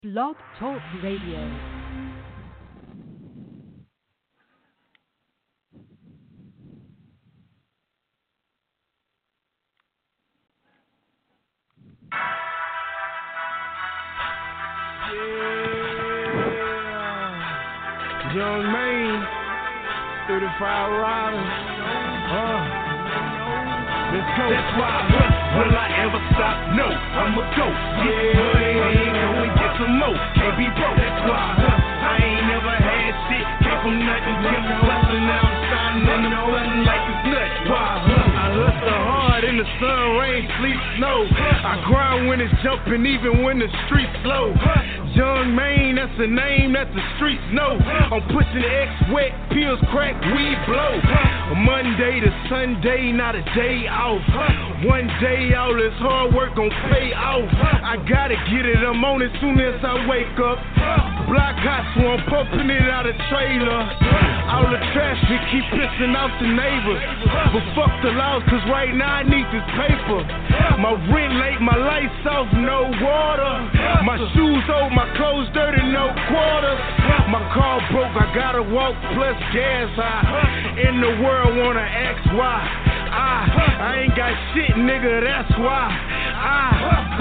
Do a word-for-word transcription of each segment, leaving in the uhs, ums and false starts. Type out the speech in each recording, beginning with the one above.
Blog Talk Radio. Young Maine, thirty-five riders. Uh, let's go. That's why I look. Will I ever stop? No, I'ma go. Yeah, ain't going get some more. Can't be broke. That's why I look. I ain't never had shit. Came from nothing, kept bustin'. Now I'm shining in the button like it's nuts. Why I look. I hustle hard in the sun, rain, sleet, snow. I grind when it's jumping, even when the streets slow. Young Maine, that's the name that the streets know. I'm pushing X wet, pills crack, weed blow. Monday to Sunday, not a day off. One day all this hard work gon' pay off. I gotta get it, I'm on it soon as I wake up. Block hot, so I'm pumping it out of trailer. All the traffic keep pissing off the neighbors. But fuck the laws, cause right now I need this paper. My rent late, my lights off, no water. My shoes old, my clothes dirty, no quarters. My car broke, I gotta walk plus gas high. In the world wanna ask why. I, I ain't got shit, nigga, that's why. I,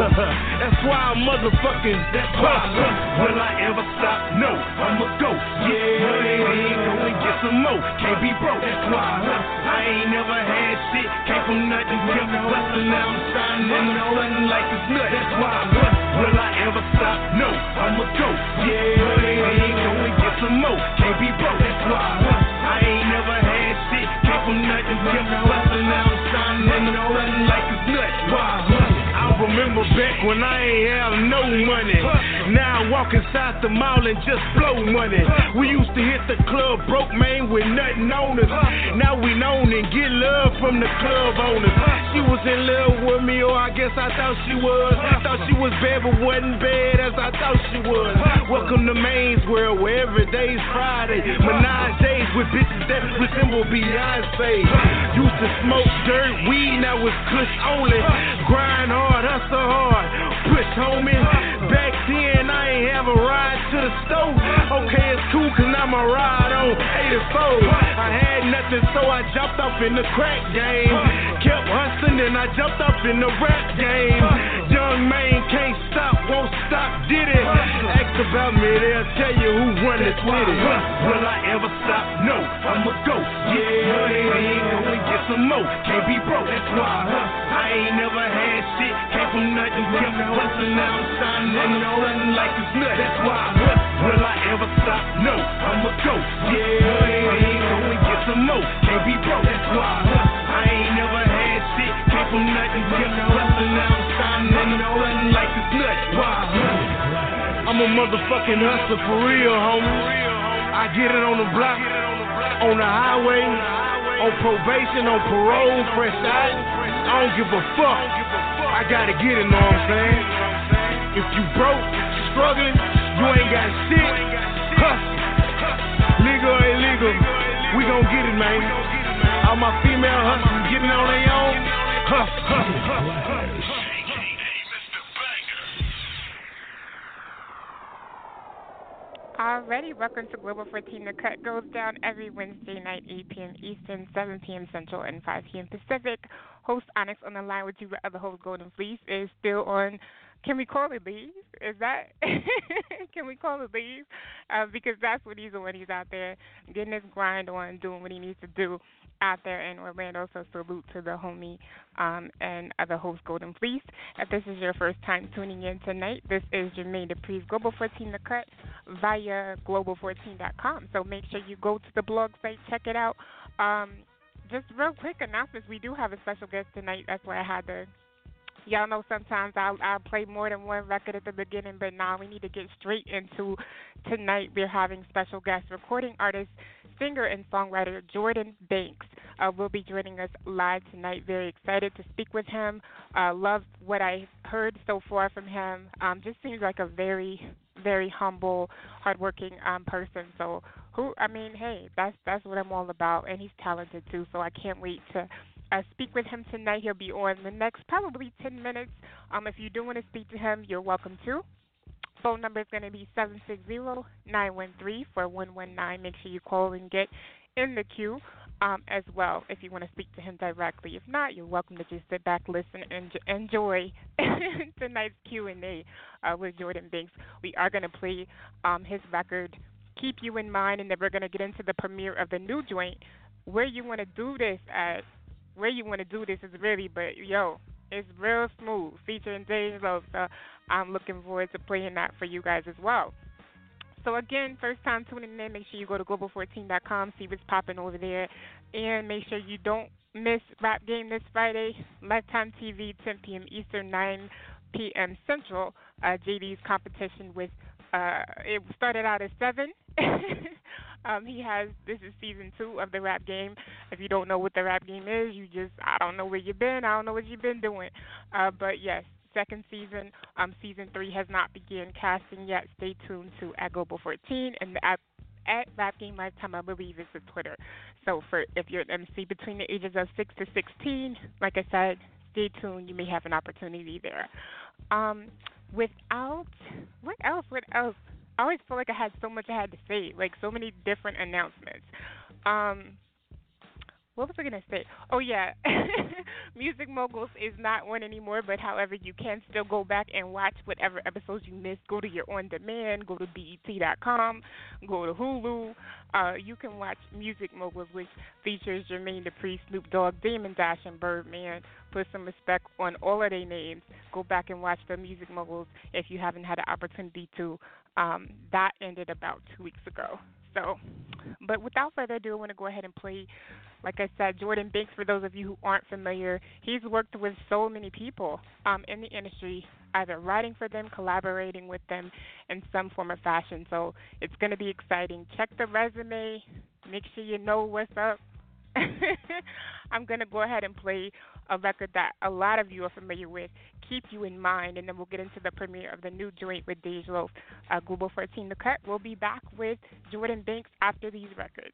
that's why I'm motherfucking, that's why. Will I ever stop? No, I'ma go. Yeah, ain't going get some more. Can't be broke, that's why. I ain't never had shit, came from nothing, kept bustin'. Now I'm shining in the button like it's nuts. That's why. Will I ever stop? No, I'ma go. Yeah, ain't going get some more. Can't be broke, that's why. I ain't never had shit, came from nothing, kept bustin'. Now I'm shining in the button like it's nuts. Why? I remember back when I ain't have no money. Now I walk inside the mall and just blow money. We used to hit the club broke, man, with nothing on us. Now we known and get love from the club owners. She was in love with me, or I guess I thought she was. Thought she was bad, but wasn't bad as I thought she was. Welcome to Maine's world, where every day's Friday. Menage days with bitches that resemble Beyonce. Used to smoke dirt, weed, now it's kush only. Grind hard, hustle hard, push homie. Back then I ain't have a ride to the stove. Okay, it's cool cause now my ride on eighty-four. I had nothing so I jumped off in the crack game. Kept hustling and I jumped off in the rap game. Young Maine can't stop, won't stop, did it. Ask about me, they'll tell you who run the city. Will I ever stop? No, I'ma go. Yeah, ain't going get some more. Can't be broke, that's why. I ain't never had shit, came from nothing, kept bustin'. Now I'm shining in the button like it's nuts. That's why. Will I ever stop? No, I'ma go. Yeah, ain't going get some more. Can't be broke, that's why. I ain't never had shit, came from nothing, kept bustin'. Now I'm shining in the button like it's nuts. Why? I'm a motherfucking hustler for real, homie. I get it on the block, on the highway, on probation, on parole, fresh out. I don't give a fuck. I gotta get it, know what I'm saying? If you broke, struggling, you ain't got shit, hustle. Legal or illegal, we gon' get it, man. All my female hustlers getting on their own, hustle, hustle, hustle. Alrighty, welcome to Global fourteen. The cut goes down every Wednesday night, eight p.m. Eastern, seven p.m. Central, and five p.m. Pacific. Host Onyx on the line with you. The other host, Golden Fleece, is still on. Can we call it leave? Is that? Can we call it leave? Uh, because that's what he's doing. He's out there getting his grind on, doing what he needs to do out there in Orlando. So salute to the homie um, and other host, Golden Fleece. If this is your first time tuning in tonight, this is Jermaine Dupree's Global fourteen The Cut via global fourteen dot com. So make sure you go to the blog site, check it out. Um, just real quick announcements. We do have a special guest tonight. That's why I had to. Y'all know sometimes I'll, I'll play more than one record at the beginning, but now we need to get straight into tonight. We're having special guest recording artist, singer, and songwriter Jordan Banks uh, will be joining us live tonight. Very excited to speak with him. Uh, love what I heard so far from him. Um, just seems like a very, very humble, hardworking um, person. So who, I mean, hey, that's that's what I'm all about, and he's talented too. So I can't wait to uh, speak with him tonight. He'll be on the next probably ten minutes. Um, if you do want to speak to him, you're welcome to. Phone number is going to be seven six zero, nine one three, four one one nine. Make sure you call and get in the queue um, as well if you want to speak to him directly. If not, you're welcome to just sit back, listen, and enjoy tonight's Q and A uh, with Jordan Banks. We are going to play um, his record, Keep You in Mind, and then we're going to get into the premiere of the new joint. Where you want to do this at, where you want to do this is really, but yo, it's real smooth, featuring Dej Loaf. So I'm looking forward to playing that for you guys as well. So again, first time tuning in, make sure you go to global fourteen dot com, see what's popping over there, and make sure you don't miss Rap Game this Friday, Lifetime T V, ten p.m. Eastern, nine p.m. Central. Uh, J D's competition with, uh, it started out at seven. um, he has, this is season two of the Rap Game. If you don't know what the Rap Game is, you just, I don't know where you've been, I don't know what you've been doing. Uh, but yes, second season, um, season three has not begun casting yet. Stay tuned to at Global fourteen and at, at Rap Game Lifetime, I believe it's the Twitter. So for if you're an M C between the ages of six to sixteen, like I said, stay tuned. You may have an opportunity there. Um, without, what else? What else? I always feel like I had so much I had to say, like so many different announcements. Um, what was I going to say? Oh, yeah. Music Moguls is not one anymore, but however, you can still go back and watch whatever episodes you missed. Go to your on-demand, go to B E T dot com, go to Hulu. Uh, you can watch Music Moguls, which features Jermaine Dupri, Snoop Dogg, Damon Dash, and Birdman. Put some respect on all of their names. Go back and watch the Music Moguls if you haven't had an opportunity to. Um, that ended about two weeks ago. So, but without further ado, I want to go ahead and play, like I said, Jordan Banks. For those of you who aren't familiar, he's worked with so many people um, in the industry, either writing for them, collaborating with them in some form or fashion. So it's going to be exciting. Check the resume. Make sure you know what's up. I'm going to go ahead and play a record that a lot of you are familiar with, Keep You in Mind, and then we'll get into the premiere of the new joint with Dej Loaf. Uh, Global fourteen The Cut. We'll be back with Jordan Banks after these records.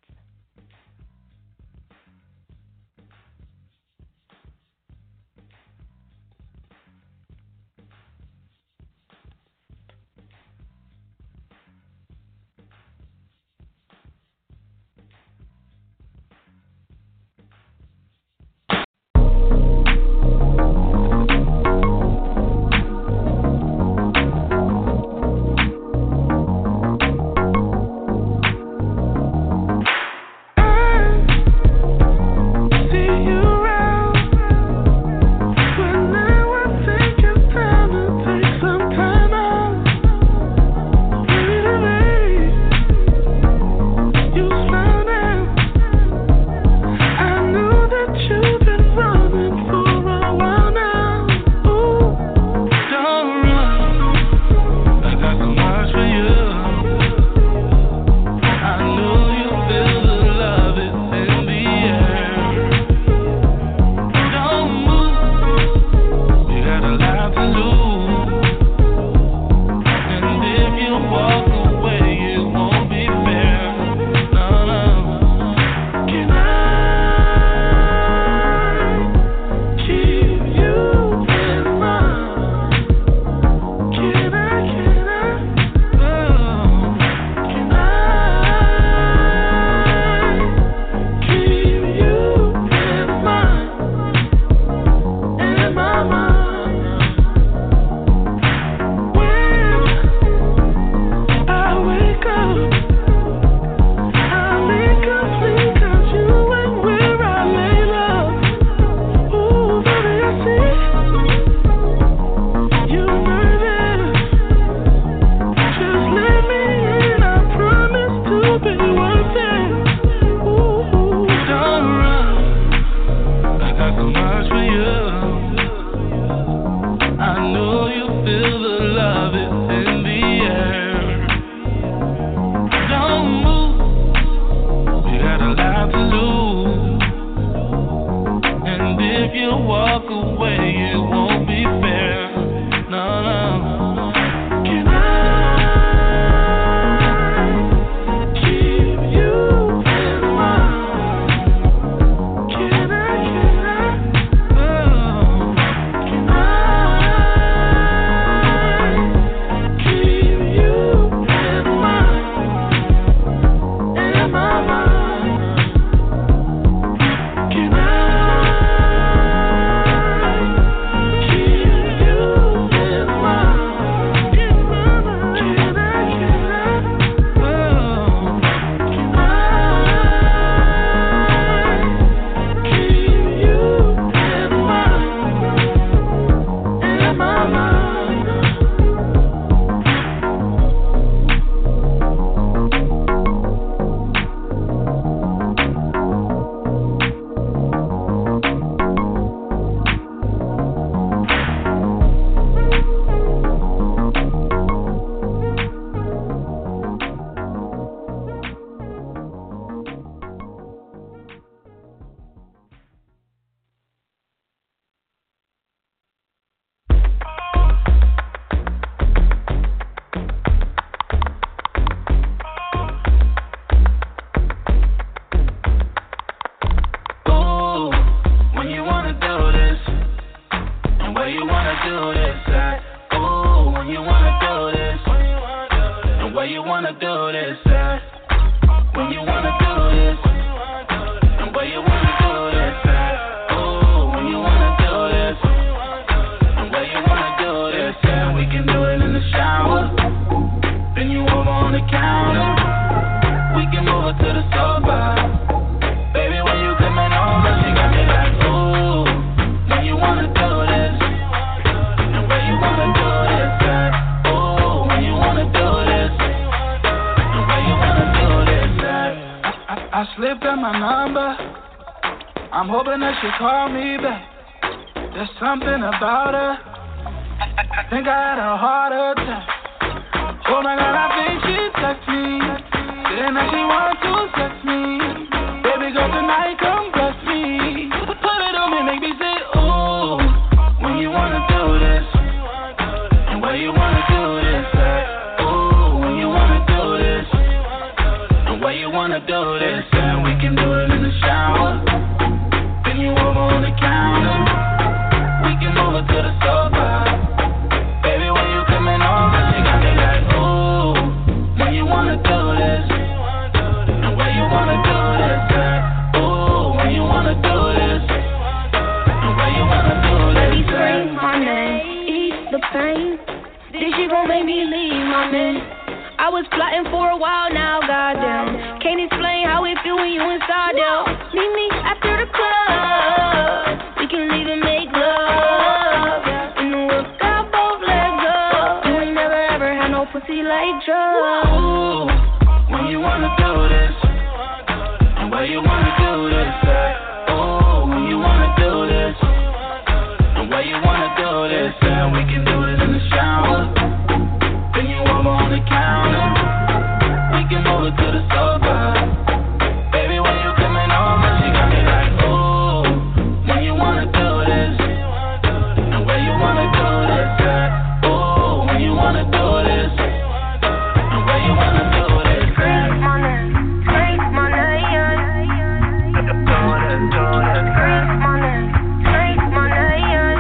wanna do this at? When you wanna do this, and where you wanna do this at? Oh, when you wanna do this, and where you wanna do this at? We can do it in the shower, then you over on the counter. We can move it to the sofa. Baby, when you coming over, she got me like, ooh, when you wanna do this, and where you wanna do this at? Oh, when you wanna do this, and where you wanna do this at? I, I, I slipped out my number, I'm hoping that she call me back. There's something about her, I think I had a heart attack. Oh my God, I think she text me, saying that she wants to sex me. Baby girl, tonight come bless me. Put it on me, make me say, ooh, when you wanna do this, and where you wanna do this at? Ooh, when you wanna do this, and where you wanna do this, and we can do it in the shower, then you over on the counter. We can move it to the sofa. Baby, when you coming over, she got me like, ooh, when you wanna do this, and where you wanna do this at? Ooh, when you wanna do this, and where you wanna do this Baby, at? scream my name, ease the pain. Then she gon' make me leave my man. I was plotting for a while now, goddamn. Can't explain how it feel when you inside there. Meet me after the club. We can leave and make love. In the whip, got both legs up. You ain't never ever had no pussy like drugs. Ooh, when you wanna do this, and where you wanna do this at? Ooh, when you wanna do this, and where you wanna do this at? We can do it in the shower, then you over on the counter. We can move it to the sofa. Baby, when you coming over, she got me like, ooh, when you wanna do this, and where you wanna do this at? Ooh, when you wanna do this, and where you wanna do this at? Scream my name, scream my name. Do this, do this, Scream my name, scream my name.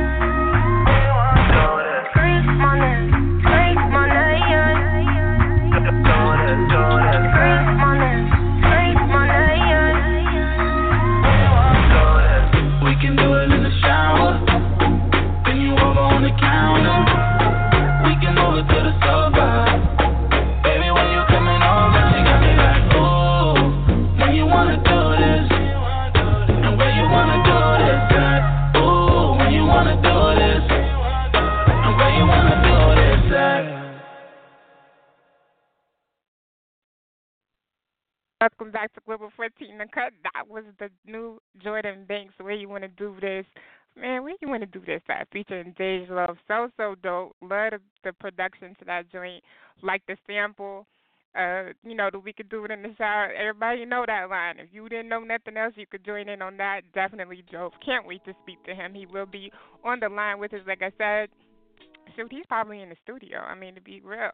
do this, Scream my name, scream my name. do this, do this. Scream my name, scream my name. We can do it in the shower, then you over on the counter. We can move it to the sofa. Baby, when you coming over, she got me like, ooh, when you wanna do this, and where you wanna do this at? Ooh, when you wanna do this, and where you wanna do this at? Welcome back to Global fourteen The Cut. That was the new Jordan Banks, Where You Want to Do This. Man, where you want to do this at? Featuring Dej Love. So, so dope. Love the, the production to that joint. Like the sample. Uh, you know, that we could do it in the shower. Everybody know that line. If you didn't know nothing else, you could join in on that. Definitely dope. Can't wait to speak to him. He will be on the line with us, like I said. Shoot, he's probably in the studio. I mean, to be real,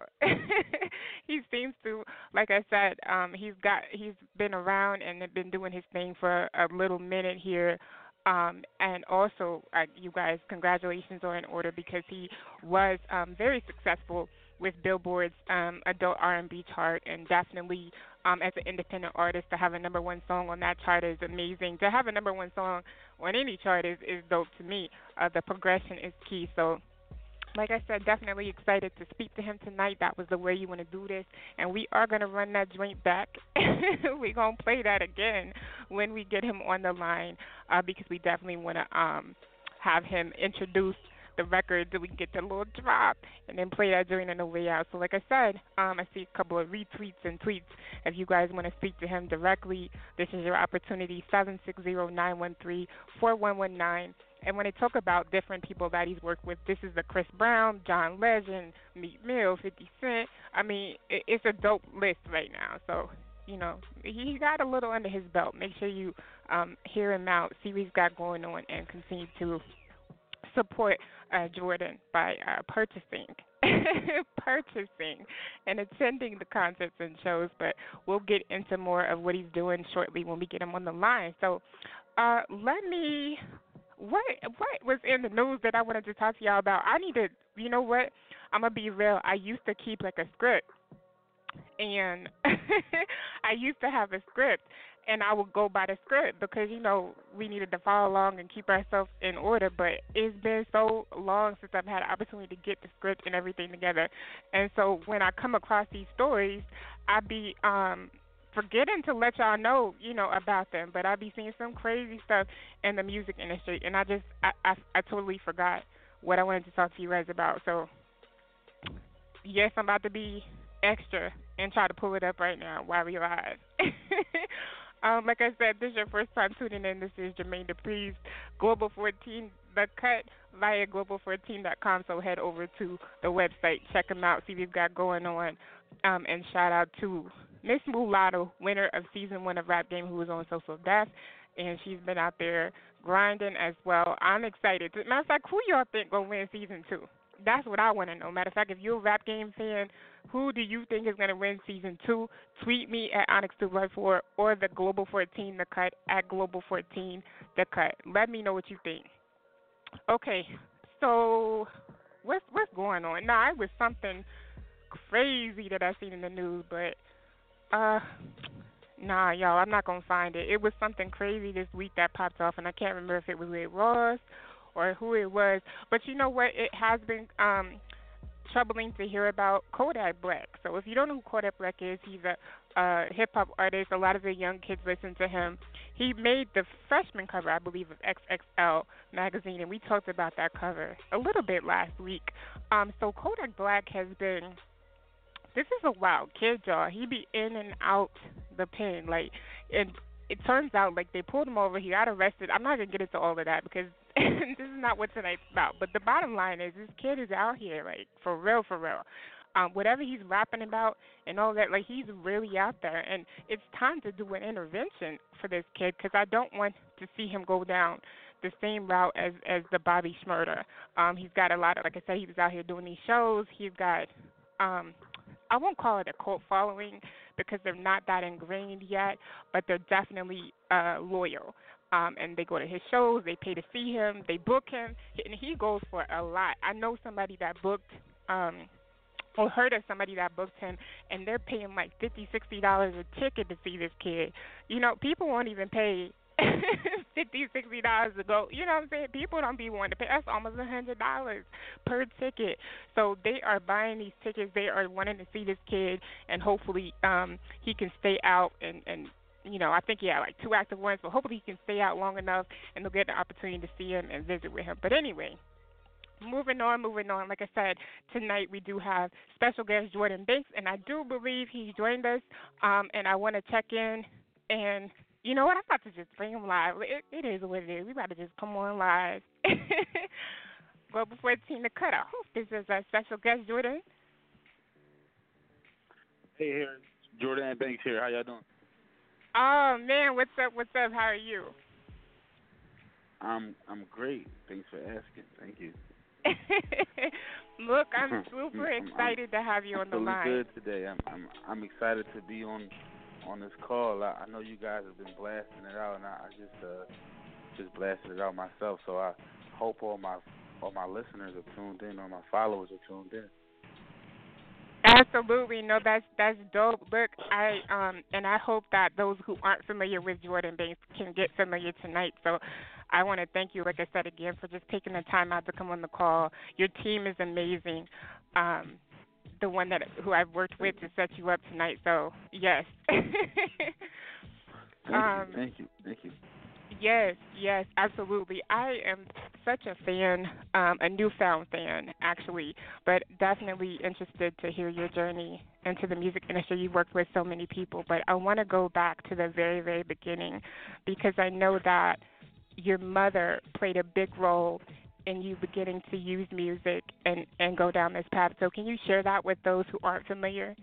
he seems to, like I said, um, he's got, he's been around and been doing his thing for a little minute here. Um, and also, uh, you guys, congratulations are in order because he was um, very successful with Billboard's um, adult R and B chart, and definitely um, as an independent artist to have a number one song on that chart is amazing. To have a number one song on any chart is, is dope to me. Uh, the progression is key. So, like I said, definitely excited to speak to him tonight. That was the Way You Want to Do This. And we are going to run that joint back. We're going to play that again when we get him on the line uh, because we definitely want to um, have him introduce the record so we can get the little drop and then play that joint on the way out. So like I said, um, I see a couple of retweets and tweets. If you guys want to speak to him directly, this is your opportunity, seven six zero, nine one three, four one one nine. And when they talk about different people that he's worked with, this is the Chris Brown, John Legend, Meek Mill, fifty Cent. I mean, it's a dope list right now. So, you know, he got a little under his belt. Make sure you um, hear him out, see what he's got going on, and continue to support uh, Jordan by uh, purchasing, purchasing and attending the concerts and shows. But we'll get into more of what he's doing shortly when we get him on the line. So uh, let me... What what was in the news that I wanted to talk to y'all about? I need to, you know what? I'm going to be real. I used to keep like a script. and I used to have a script, and I would go by the script because you know we needed to follow along and keep ourselves in order. But it's been so long since I've had an opportunity to get the script and everything together, and so when I come across these stories, I be um forgetting to let y'all know, you know, about them. But I be seeing some crazy stuff in the music industry, and I just I I, I totally forgot what I wanted to talk to you guys about. So yes, I'm about to be extra and try to pull it up right now while we live. um, like I said, this is your first time tuning in. This is Jermaine Dupri's Global fourteen, The Cut via global fourteen dot com. So head over to the website, check them out, see what we've got going on, um, and shout out to Miss Mulatto, winner of season one of Rap Game, who was on Social Death, and she's been out there grinding as well. I'm excited. Matter of fact, who y'all think gonna win season two? That's what I want to know. Matter of fact, if you're a Rap Game fan, who do you think is going to win season two? Tweet me at Onyx two by four or the Global fourteen The Cut at Global fourteen The Cut. Let me know what you think. Okay, so what's what's going on? Now, it was something crazy that I seen in the news, but uh, nah, y'all, I'm not gonna find it. It was something crazy this week that popped off, and I can't remember if it was with Ross or who it was. But you know what? It has been um, troubling to hear about Kodak Black. So if you don't know who Kodak Black is, he's a uh, hip-hop artist. A lot of the young kids listen to him. He made the freshman cover, I believe, of X X L magazine, and we talked about that cover a little bit last week. Um, so Kodak Black has been, this is a wild kid, y'all. He be in and out the pen. Like, and it turns out, like, they pulled him over. He got arrested. I'm not going to get into all of that because this is not what tonight's about. But the bottom line is this kid is out here, like, for real, for real. Um, whatever he's rapping about and all that, like, he's really out there. And it's time to do an intervention for this kid because I don't want to see him go down the same route as, as the Bobby Shmurda. Um, he's got a lot of, like I said, he was out here doing these shows. He's got, um, I won't call it a cult following because they're not that ingrained yet, but they're definitely uh, loyal. Um, and they go to his shows, they pay to see him, they book him, and he goes for a lot. I know somebody that booked, um, or heard of somebody that booked him, and they're paying like fifty dollars, sixty dollars a ticket to see this kid. You know, people won't even pay fifty dollars, sixty dollars to go. You know what I'm saying? People don't be wanting to pay. That's almost one hundred dollars per ticket. So they are buying these tickets. They are wanting to see this kid, and hopefully um, he can stay out and, and you know, I think he had like two active ones, but hopefully he can stay out long enough and they'll get the opportunity to see him and visit with him. But anyway, moving on, moving on. Like I said, tonight we do have special guest Jordan Banks, and I do believe he joined us, um, and I want to check in. And you know what? I'm about to just bring him live. It, it is what it is. We about to just come on live. Global fourteen The Cut. I hope this is our special guest, Jordan. Hey, here. Jordan Banks here. How y'all doing? Oh, man. What's up? What's up? How are you? I'm I'm great. Thanks for asking. Thank you. Look, I'm super I'm, excited I'm, to have you I'm on the feeling line. good today. I'm I'm I'm excited to be on on this call. I, I know you guys have been blasting it out, and I, I just uh just blasted it out myself. So I hope all my all my listeners are tuned in, or my followers are tuned in. Absolutely, no, that's that's dope. Look, I um and I hope that those who aren't familiar with Jordan Banks can get familiar tonight. So I want to thank you, like I said again, for just taking the time out to come on the call. Your team is amazing. Um, the one that who I've worked with to set you up tonight. So yes. Thank um, you, thank you, thank you. Yes, yes, absolutely. I am such a fan, um, a newfound fan, actually, but definitely interested to hear your journey into the music industry. You've worked with so many people, but I want to go back to the very, very beginning because I know that your mother played a big role in you beginning to use music and, and go down this path. So can you share that with those who aren't familiar?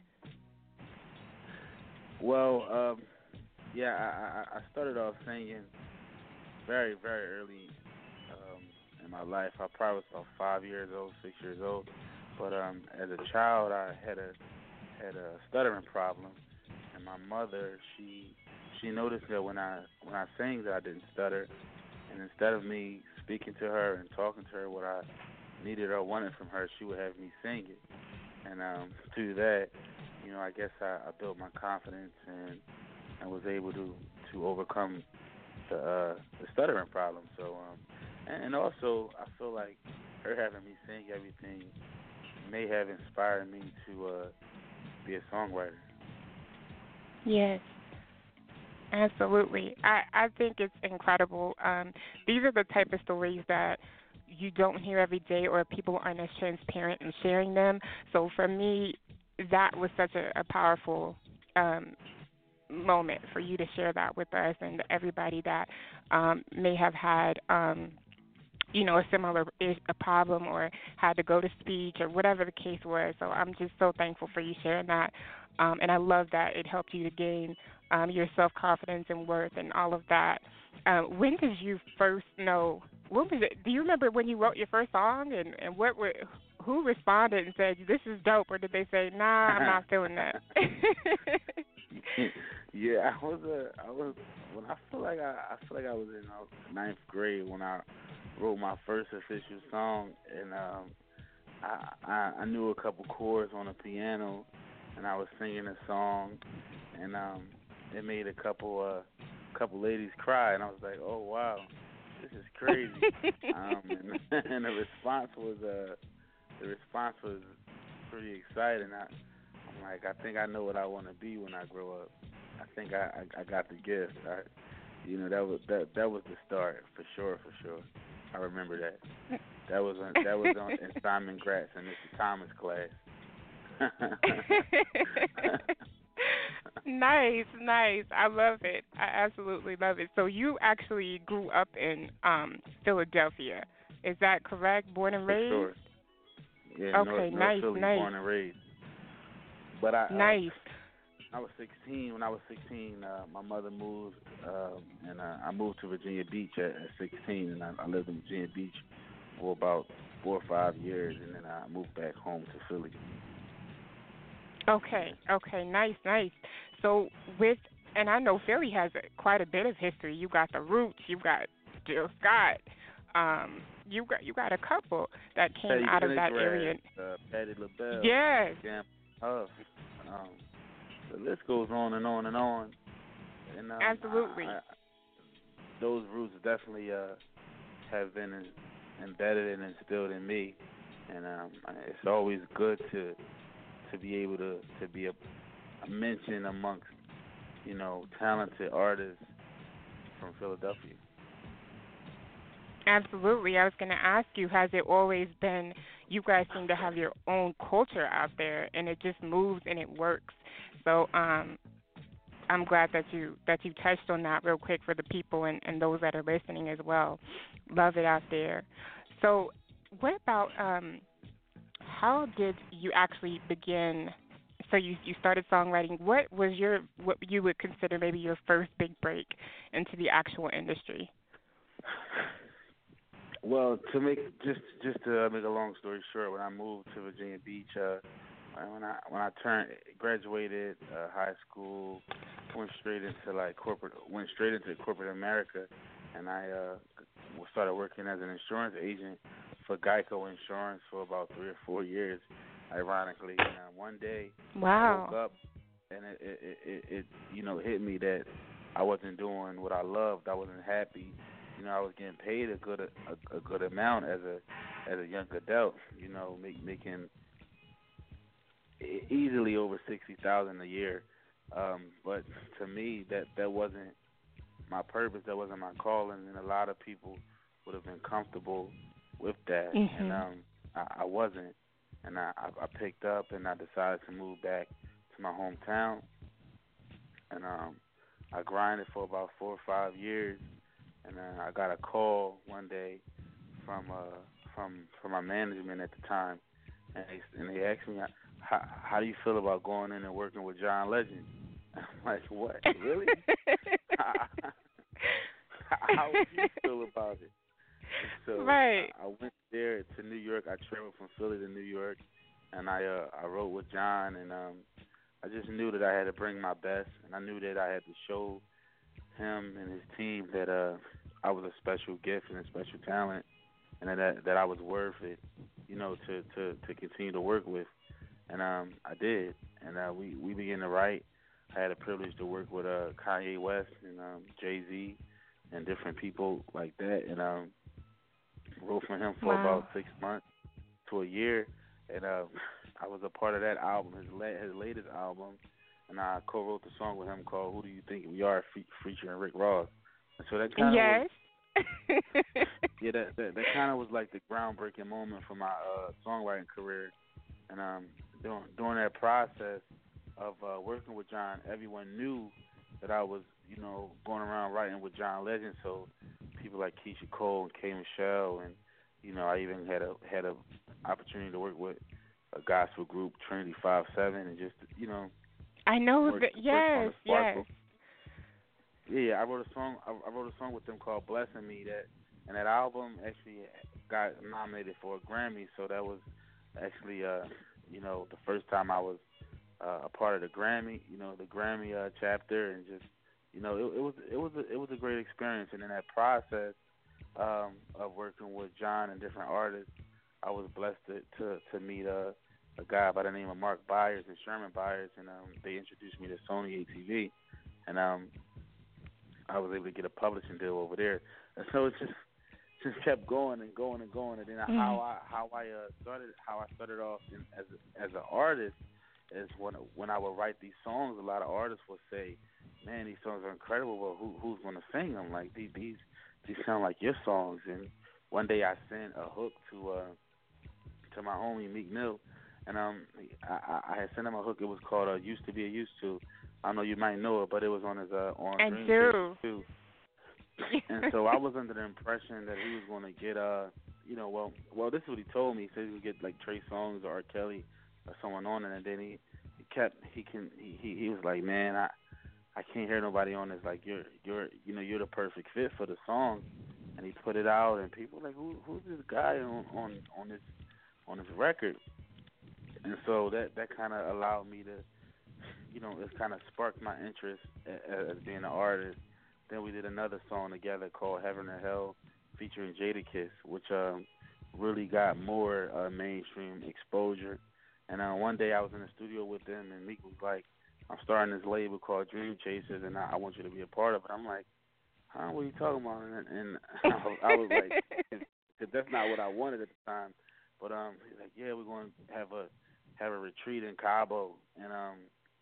Well, um, yeah, I, I I started off singing very, very early um, in my life. I probably was about five years old, six years old. But um, as a child, I had a had a stuttering problem, and my mother, she she noticed that when I when I sang, that I didn't stutter, and instead of me speaking to her and talking to her what I needed or wanted from her, she would have me sing it. And um, through that, you know, I guess I, I built my confidence and and was able to to overcome the uh, the stuttering problem. So, um, and, and also I feel like her having me sing everything may have inspired me to uh, be a songwriter. Yes, absolutely. I, I think it's incredible. Um, these are the type of stories that you don't hear every day, or people aren't as transparent in sharing them. So for me, that was such a, a powerful um, moment for you to share that with us and everybody that um, may have had, um, you know, a similar is- a problem or had to go to speech or whatever the case was. So I'm just so thankful for you sharing that, um, and I love that it helped you to gain um, your self confidence and worth and all of that. Uh, when did you first know? What was it? Do you remember when you wrote your first song, and and what were, who responded and said this is dope, or did they say nah, I'm not feeling that? Yeah, I was a, I was when I feel like I, I feel like I was in uh, ninth grade when I wrote my first official song, and um, I, I I knew a couple chords on the piano, and I was singing a song, and um, it made a couple uh, couple ladies cry, and I was like, oh wow, this is crazy. um, and, and the response was uh, the response was pretty exciting. I, I'm like, I think I know what I want to be when I grow up. I think I, I, I got the gift. I, you know, that was that that was the start for sure, for sure. I remember that. That was on, that was on in Simon Gratz and Mister Thomas class. Nice, nice. I love it. I absolutely love it. So you actually grew up in um Philadelphia. Is that correct? Born and For raised? sure. Yeah, Okay, North, North nice, Philly, nice. born and raised. But I, uh, Nice. I was sixteen. When I was sixteen, uh, my mother moved, um, and uh, I moved to Virginia Beach at, at sixteen, and I, I lived in Virginia Beach for about four or five years, and then I moved back home to Philly. Okay, okay, nice, nice. So with, and I know Philly has a, quite a bit of history. You got the Roots, you got Jill Scott, um, you got you got a couple that came Teddy out of that Pendergrass, area. uh, Patti LaBelle, Yes. Jam Huff. Um, the list goes on and on and on. And um, Absolutely. I, I, those roots definitely uh, have been in, embedded and instilled in me, and um, it's always good to to be able to to be a, a mention amongst, you know, talented artists from Philadelphia. Absolutely. I was going to ask you, has it always been, you guys seem to have your own culture out there, and it just moves and it works. So um, I'm glad that you that you touched on that real quick for the people and, and those that are listening as well. Love it out there. So what about, um, how did you actually begin? So you you started songwriting. What was your, what you would consider maybe your first big break into the actual industry? Well, to make just just to make a long story short, when I moved to Virginia Beach, uh, when I when I turned graduated uh, high school, went straight into like corporate, went straight into corporate America, and I uh, started working as an insurance agent for Geico Insurance for about three or four years. Ironically, and uh, one day Wow. I woke up and it, it it it you know hit me that I wasn't doing what I loved. I wasn't happy. You know, I was getting paid a good a, a good amount as a as a young adult. You know, make, making e- easily over sixty thousand a year. Um, but to me, that that wasn't my purpose. That wasn't my calling. And a lot of people would have been comfortable with that, Mm-hmm. and um, I, I wasn't. And I, I I picked up and I decided to move back to my hometown. And um, I grinded for about four or five years. And then I got a call one day from uh from from my management at the time, and they and they asked me how how do you feel about going in and working with John Legend? I'm like, what, really? How would you feel about it? And so right. I, I went there to New York. I traveled from Philly to New York, and I uh I wrote with John, and um I just knew that I had to bring my best, and I knew that I had to show him and his team that uh I was a special gift and a special talent, and that that I was worth it, you know, to, to, to continue to work with. and um, I did, and uh, we we began to write. I had the privilege to work with uh, Kanye West and um, Jay Z and different people like that, and um, wrote for him for Wow. about six months to a year, and uh, I was a part of that album, his la- his latest album, and I co-wrote the song with him called "Who Do You Think We Are," fe- featuring Rick Ross. And so that kind of was, Yes. yeah, that that, that kind of was like the groundbreaking moment for my uh, songwriting career. And um, during during that process of uh, working with John, everyone knew that I was, you know, going around writing with John Legend. So people like Keisha Cole and K. Michelle, and you know, I even had a had a opportunity to work with a gospel group, Trinity Five Seven, and just, you know, I know work, that. work on Yes, the sparkle. yes. Yeah, I wrote a song. I, I wrote a song with them called "Blessing Me." That and that album actually got nominated for a Grammy. So that was actually, uh, you know, the first time I was uh, a part of the Grammy. You know, the Grammy uh, chapter, and just, you know, it, it was it was a, it was a great experience. And in that process um, of working with John and different artists, I was blessed to to, to meet a, a guy by the name of Mark Byers and Sherman Byers, and um, they introduced me to Sony A T V, and um. I was able to get a publishing deal over there, and so it just just kept going and going and going. And then Mm. how I how I uh, started how I started off in, as a, as an artist is when when I would write these songs. A lot of artists would say, "Man, these songs are incredible. Well, who who's going to sing them? Like these these these sound like your songs." And one day I sent a hook to uh, to my homie Meek Mill, and um I, I had sent him a hook. It was called uh, "Used to Be a Used to." I don't know, you might know it, but it was on his uh, on I Dream do. Chasers too. And so I was under the impression that he was going to get uh you know well well this is what he told me. He said he would get like Trey Songz or R. Kelly or someone on it, and then he, he kept he can he, he he was like, man, I I can't hear nobody on this. Like you're you're you know you're the perfect fit for the song. And he put it out, and people were like, who who's this guy on on on this on this record? And so that that kind of allowed me to, you know, it kind of sparked my interest as, as being an artist. Then we did another song together called Heaven or Hell featuring Jadakiss, which um, really got more uh, mainstream exposure. And uh, one day I was in the studio with them, and Meek was like, I'm starting this label called Dream Chasers, and I, I want you to be a part of it. I'm like, huh, what are you talking about? And, and I was like, because that's not what I wanted at the time. But um, he's like, yeah, we're going to have a have a retreat in Cabo, and um,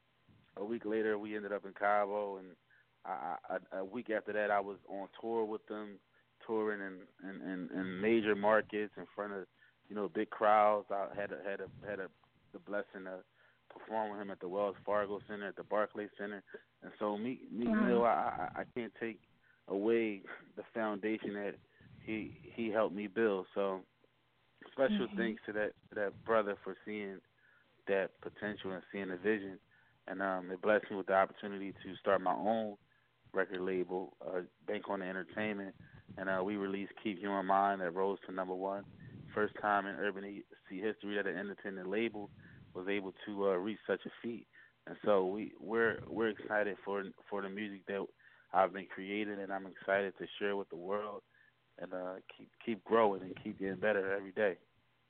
a week later we ended up in Cabo, and I, I, a week after that I was on tour with them, touring in, in, in, in major markets in front of, you know, big crowds. I had a, had a, had a, the blessing to perform with him at the Wells Fargo Center, at the Barclays Center, and so Meek Meek Mill, I, I I can't take away the foundation that he he helped me build. So special Mhm. thanks to that to that brother for seeing that potential and seeing the vision, and um, it blessed me with the opportunity to start my own record label, uh, Bank on the Entertainment, and uh, we released Keep You in Mind that rose to number one. First time in Urban E C history that an independent label was able to uh, reach such a feat, and so we we're we're excited for for the music that I've been creating, and I'm excited to share with the world, and uh, keep keep growing and keep getting better every day.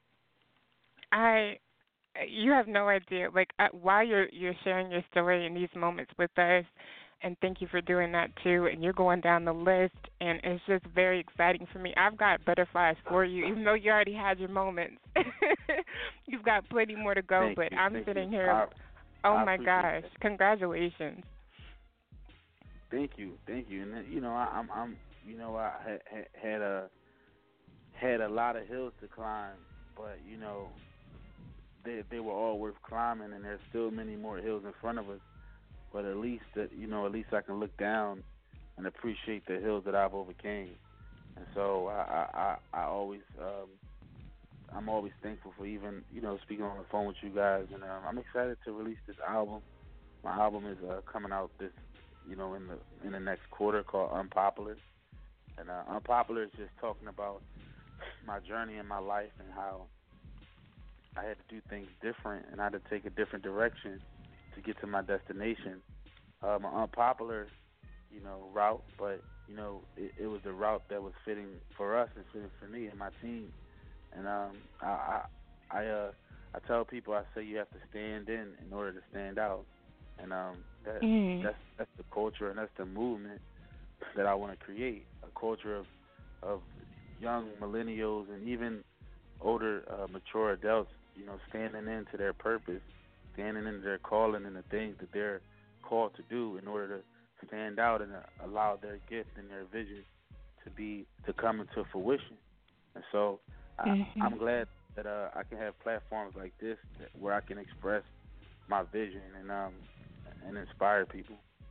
I, you have no idea. Like uh, while you're you're sharing your story in these moments with us, and thank you for doing that too. And you're going down the list, and it's just very exciting for me. I've got butterflies for you, even though you already had your moments. You've got plenty more to go, Thank but you, I'm thank sitting you. here. I, Oh I my appreciate gosh! that. Congratulations. Thank you, thank you. And then, you know, I, I'm, I'm, you know, I had, had had a had a lot of hills to climb, but you know, they they were all worth climbing, and there's still many more hills in front of us. But at least that, you know, at least I can look down and appreciate the hills that I've overcame. And so I, I, I, I always, um, I'm always thankful for even, you know, speaking on the phone with you guys. And um, I'm excited to release this album. My album is uh, coming out this, you know, in the in the next quarter, called Unpopular. And uh, Unpopular is just talking about my journey in my life and how I had to do things different and I had to take a different direction to get to my destination. Um, an unpopular, you know, route, but you know, it, it was the route that was fitting for us and fitting for me and my team. And um, I, I, I, uh, I tell people, I say you have to stand in in order to stand out, and um, that Mm. that's that's the culture and that's the movement that I want to create. A culture of of young millennials and even older, uh, mature adults, you know, standing into their purpose, standing into their calling and the things that they're called to do in order to stand out and uh, allow their gift and their vision to be to come into fruition. And so I, Mm-hmm. I'm glad that uh, I can have platforms like this that, where I can express my vision and um and inspire people.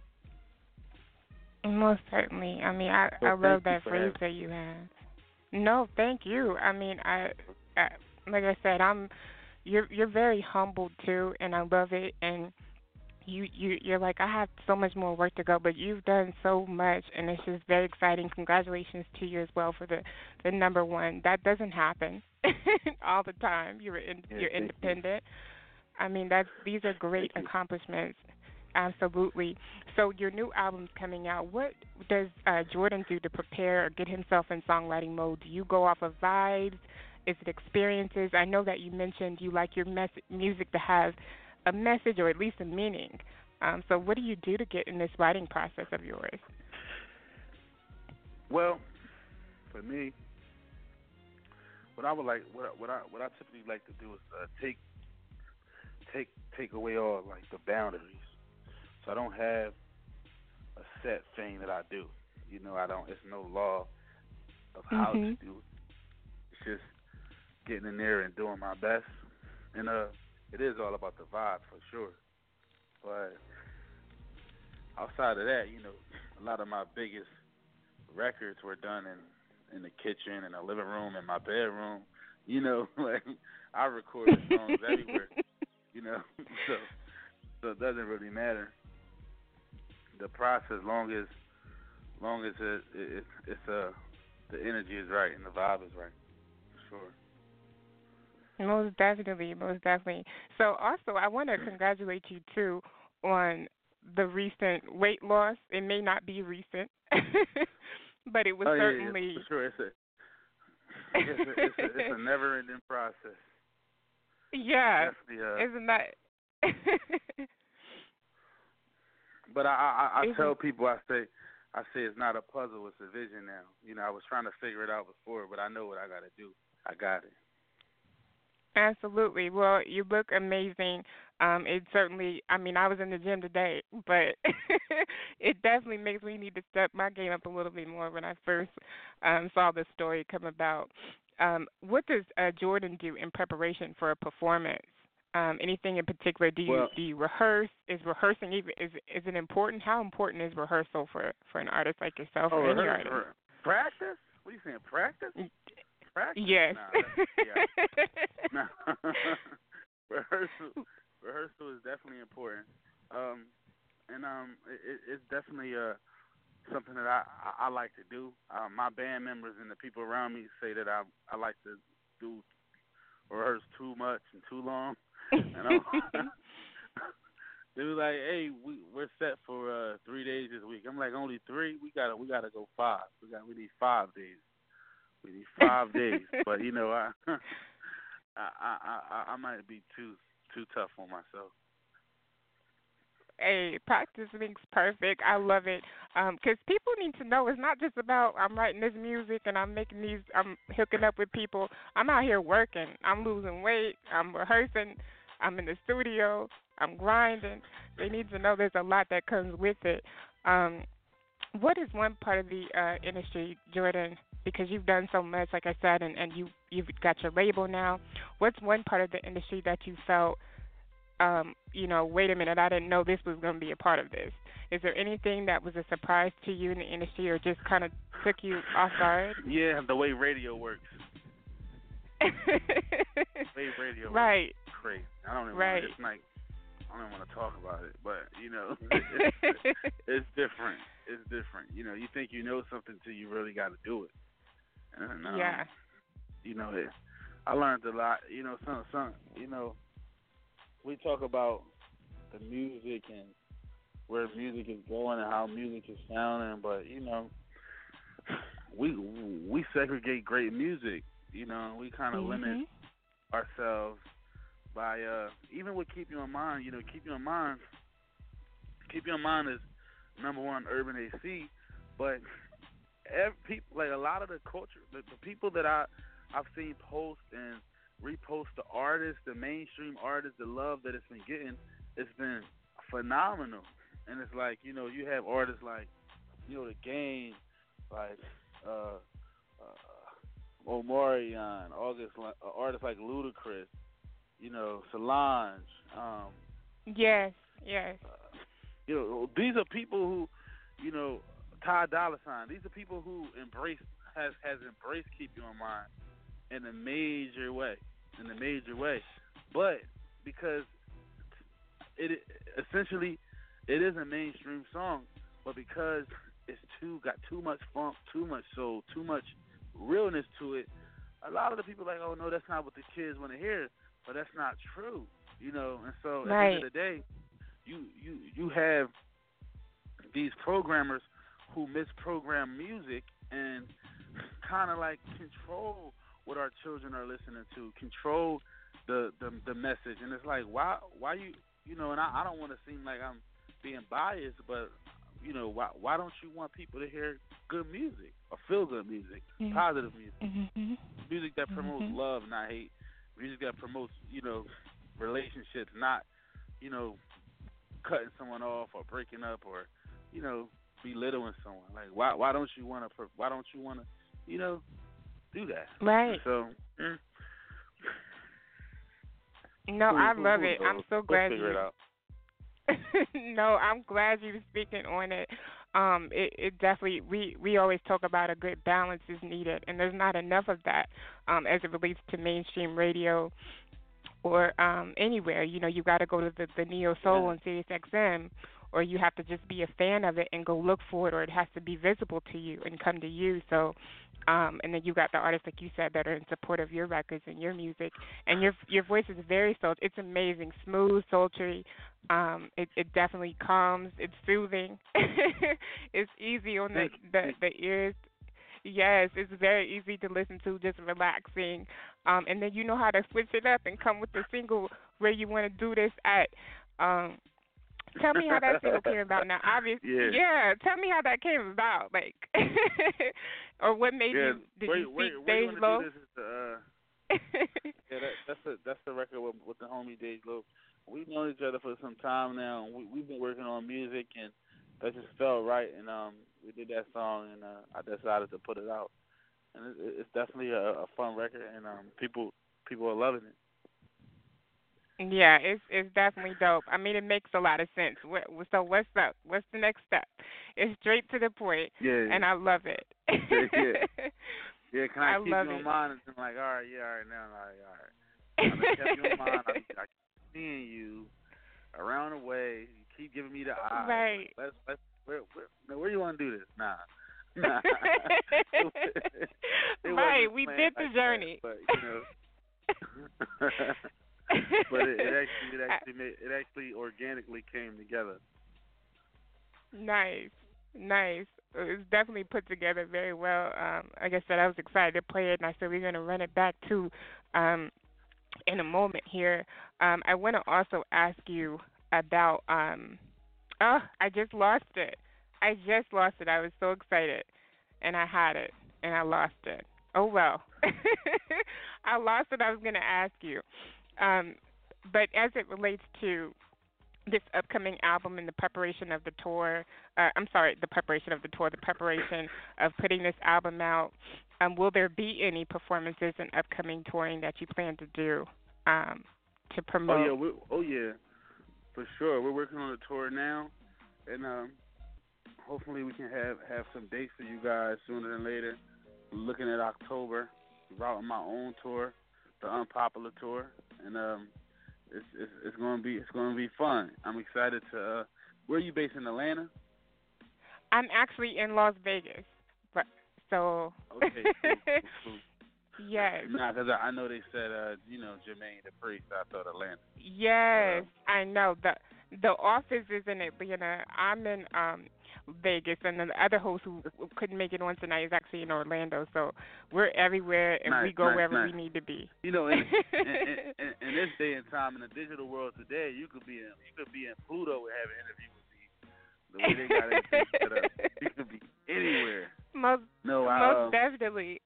Most certainly. I mean, I, So I thank love you that for phrase having that you have. No, thank you. I mean, I, I like I said, I'm you're you're very humble too, and I love it. And you you you're like, I have so much more work to go, but you've done so much, and it's just very exciting. Congratulations to you as well for the the number one. That doesn't happen all the time. You're in, Yeah, you're thank you. independent. I mean, that's these are great Thank you. accomplishments. Absolutely. So your new album's coming out. What does uh, Jordan do to prepare or get himself in songwriting mode? Do you go off of vibes? Is it experiences? I know that you mentioned you like your mes- music to have a message or at least a meaning. Um, so what do you do to get in this writing process of yours? Well, for me, what I would like, what I, what I what I typically like to do is uh, take take take away all like the boundaries. So I don't have a set thing that I do. You know, I don't. It's no law of how Mm-hmm. to do it. It's just getting in there and doing my best. And uh, it is all about the vibe for sure. But outside of that, you know, a lot of my biggest records were done in in the kitchen, in the living room, in my bedroom. You know, like I recorded songs everywhere. You know, so so it doesn't really matter. The process, long as long as it, it, it's uh the energy is right and the vibe is right, for sure. Most definitely, most definitely. So also, I want to congratulate you too on the recent weight loss. It may not be recent, but it was Oh yeah, certainly. yeah, for sure. It's a it's a, it's a, it's a never-ending process. Yeah, Definitely, uh, isn't that? But I, I, I Isn't- tell people, I say, I say it's not a puzzle, it's a vision now. You know, I was trying to figure it out before, but I know what I got to do. I got it. Absolutely. Well, you look amazing. Um, it certainly, I mean, I was in the gym today, but it definitely makes me need to step my game up a little bit more when I first um, saw the story come about. Um, what does uh, Jordan do in preparation for a performance? Um, anything in particular? Do you Well- do you rehearse? Is rehearsing even is is it important? How important is rehearsal for for an artist like yourself Oh, or any rehearse- artist? re- practice? What are you saying, practice? Practice? Yes. Nah, that's, yeah. Nah. rehearsal, rehearsal is definitely important. Um, and um, it, it's definitely uh something that I, I, I like to do. Uh, my band members and the people around me say that I I like to do rehearse too much and too long. And I'm, they were like, "Hey, we we're set for uh, three days this week." I'm like, "Only three? We gotta we gotta go five. We got we need five days. We need five days." But you know, I I, I I I might be too too tough on myself. Hey, practice makes perfect. I love it. Um, 'cause people need to know it's not just about I'm writing this music and I'm making these, I'm hooking up with people. I'm out here working. I'm losing weight. I'm rehearsing. I'm in the studio. I'm grinding. They need to know there's a lot that comes with it. Um, what is one part of the uh, industry, Jordan? Because you've done so much, like I said, and, and you you've got your label now. What's one part of the industry that you felt? Um, you know, wait a minute, I didn't know this was going to be a part of this. Is there anything that was a surprise to you in the industry or just kind of took you off guard? Yeah, the way radio works. The way radio Right. works is crazy. I don't even Right. want, it's like, I don't want to talk about it, but, you know, it's, it's different. It's different. You know, you think you know something till you really got to do it. And, um, Yeah. You know, it, I learned a lot. You know, some, some, you know, we talk about the music and where music is going and how music is sounding, but you know, we we segregate great music. You know, we kind of Mhm. limit ourselves by uh, even with Keep You in Mind. You know, Keep You in Mind, Keep You in Mind is number one Urban A C, but every people like a lot of the culture, the, the people that I I've seen post and repost the artists, the mainstream artists, the love that it's been getting, it's been phenomenal. And it's like, you know, you have artists like, you know, The Game, like uh, uh, Omarion, August, uh, artists like Ludacris, you know, Solange. Um, yes, yes. Uh, you know, these are people who, you know, Ty Dolla Sign. These are people who embrace has has embraced Keep You in Mind in a major way, in a major way. But because it essentially it is a mainstream song, but because it's too got too much funk, too much soul, too much realness to it, a lot of the people are like, oh no, that's not what the kids want to hear. But that's not true, you know. And so at right. the end of the day, you you you have these programmers who misprogram music and kind of like control what our children are listening to, control the, the the message. And it's like, why why you you know, and I, I don't want to seem like I'm being biased, but you know, why why don't you want people to hear good music or feel good music, mm-hmm. positive music, mm-hmm. music that promotes mm-hmm. love, not hate, music that promotes, you know, relationships, not, you know, cutting someone off or breaking up or, you know, belittling someone. Like, why why don't you want to why don't you want to, you know, do that? Right. So. Mm. No, who, I who, love who it. knows? I'm so We'll glad figure you. it out. No, I'm glad you're speaking on it. Um, it, it definitely we, we always talk about a good balance is needed, and there's not enough of that um, as it relates to mainstream radio or um, anywhere. You know, you got to go to the, the Neo Soul Yeah. on Sirius X M, or you have to just be a fan of it and go look for it, or it has to be visible to you and come to you. So, um, and then you got the artists, like you said, that are in support of your records and your music, and your your voice is very soul. It's amazing, smooth, sultry. Um, it, it definitely calms. It's soothing. It's easy on the, the the ears. Yes, it's very easy to listen to, just relaxing. Um, and then you know how to switch it up and come with the single where you want to do this at. Um, tell me how that single came about. Now, obviously, yeah. yeah. Tell me how that came about, like, or what made yeah. you did where, you where, seek where Dej you Loaf? Do this is the, uh, yeah, that, that's the that's the record with, with the homie Dej Loaf. We've known each other for some time now. And we, we've been working on music, and that just felt right. And um, we did that song, and uh, I decided to put it out. And it, it's definitely a, a fun record, and um, people people are loving it. Yeah, it's it's definitely dope. I mean, it makes a lot of sense. What, so what's up? What's the next step? It's straight to the point, yeah, and I love it. yeah, yeah. Can I, I keep love you in it. mind? And I'm like, all right, yeah, all right, now, all right, all right. I'm gonna keep you in mind. I, I keep seeing you around the way. You keep giving me the eye. Right. Let's let's where where, now, where you want to do this? Nah. Nah. It right, wasn't we planned did the like journey. that, but you know. But it, it actually, it actually, made, it actually organically came together. Nice, nice. It was definitely put together very well. Um, like I said, I was excited to play it, and I said we're going to run it back too um, in a moment here. Um, I want to also ask you about. Um, oh, I just lost it. I just lost it. I was so excited, and I had it, and I lost it. Oh well. I lost it. I was going to ask you. Um, but as it relates to this upcoming album and the preparation of the tour, uh, I'm sorry, the preparation of the tour, the preparation of putting this album out, um, will there be any performances and upcoming touring that you plan to do um, to promote? Oh yeah, we, oh yeah, for sure. We're working on the tour now, and um, hopefully we can have, have some dates for you guys sooner than later. I'm looking at October, routing my own tour, the Unpopular Tour, and um, it's it's, it's going to be it's going to be fun. I'm excited to. Uh, where are you based in Atlanta? I'm actually in Las Vegas, but so. Okay, cool, cool, cool. Yes. Nah, because I, I know they said uh, you know Jermaine Dupri, so I thought Atlanta. Yes, uh, I know the The office is in Atlanta. I'm in um Vegas, and then the other host who couldn't make it on tonight is actually in Orlando. So we're everywhere, and Nice, we go nice, wherever nice. we need to be. You know, in, in, in, in, in this day and time, in the digital world today, you could be in you could be in Pluto and have an interview with me. The way they got it set up, you could be anywhere. Most No, I, most uh, definitely.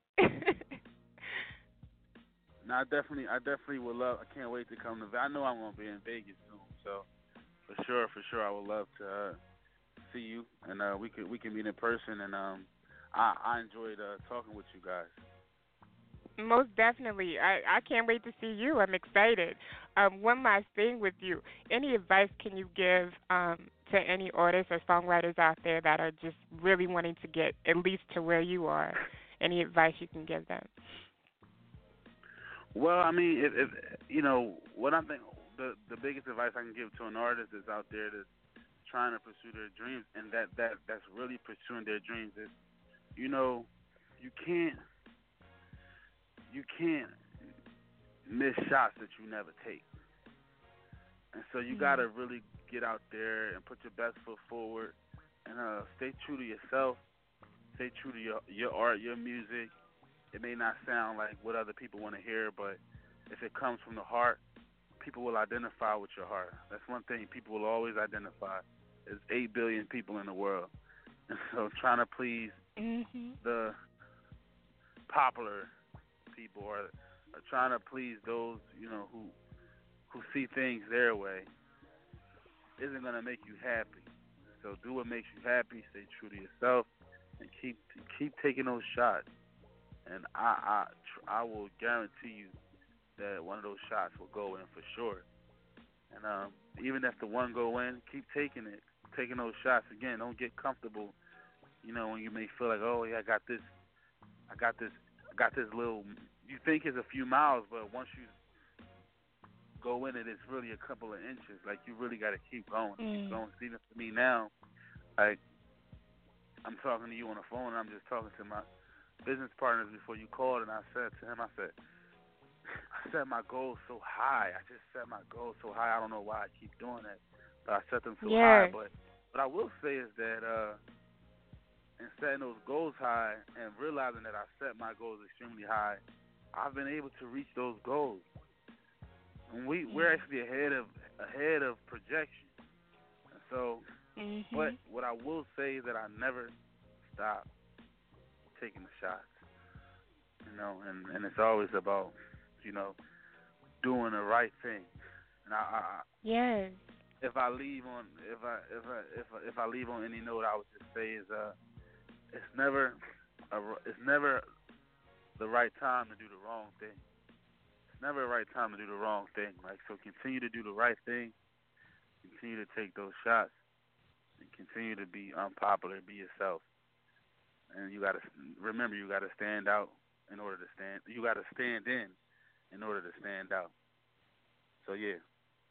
no, I definitely, I definitely would love. I can't wait to come to. I know I'm gonna be in Vegas soon, so for sure, for sure, I would love to uh, see you, and uh, we could we can meet in person. And um, I I enjoyed uh, talking with you guys. Most definitely. I, I can't wait to see you. I'm excited. Um, one last thing with you. Any advice can you give um, to any artists or songwriters out there that are just really wanting to get at least to where you are? Any advice you can give them? Well, I mean, if, if you know what I think, the the biggest advice I can give to an artist that's out there that's trying to pursue their dreams, and that, that that's really pursuing their dreams, is, you know, you can't you can't miss shots that you never take, and so you mm-hmm. gotta really get out there and put your best foot forward, and uh, stay true to yourself, stay true to your your art, your music. It may not sound like what other people want to hear, but if it comes from the heart, people will identify with your heart. That's one thing people will always identify. There's eight billion people in the world. And so trying to please mm-hmm. the popular people or, or trying to please those, you know, who who see things their way isn't going to make you happy. So do what makes you happy, stay true to yourself, and keep keep taking those shots. And I, I, I will guarantee you that one of those shots will go in for sure. And um, even if the one go in, keep taking it, taking those shots. Again, don't get comfortable. You know, when you may feel like, oh yeah, I got this, I got this, I got this little. You think it's a few miles, but once you go in it, it's really a couple of inches. Like you really got to keep going, mm. keep going. See, for me now, like I'm talking to you on the phone, and I'm just talking to my business partners before you called, and I said to him, I said, I set my goals so high. I just set my goals so high. I don't know why I keep doing that, but I set them so yeah. high. But what I will say is that uh, in setting those goals high and realizing that I set my goals extremely high, I've been able to reach those goals. And we we're actually ahead of ahead of projection. And so, mm-hmm. but what I will say is that I never stop taking the shots, you know, and, and it's always about, you know, doing the right thing. And I, I yes. if I leave on if I if I if I, if I leave on any note, I would just say is uh, it's never a, it's never the right time to do the wrong thing. It's never the right time to do the wrong thing. Like so, continue to do the right thing, continue to take those shots, and continue to be unpopular, be yourself. And you got to remember, you got to stand out in order to stand. You got to stand in in order to stand out. So yeah.